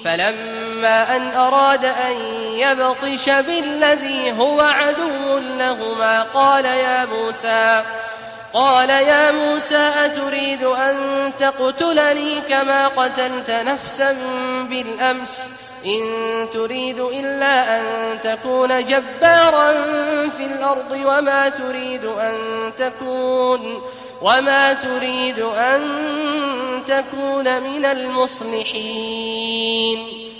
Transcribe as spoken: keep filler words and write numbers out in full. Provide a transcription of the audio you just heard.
فلما أن أراد أن يبطش بالذي هو عدو لهما قال يا موسى قال يا موسى أتريد أن تقتلني كما قتلت نفسا بالأمس إن تريد إلا أن تكون جبارا في الأرض وما تريد أن تكون وما تريد أن تكون من المصلحين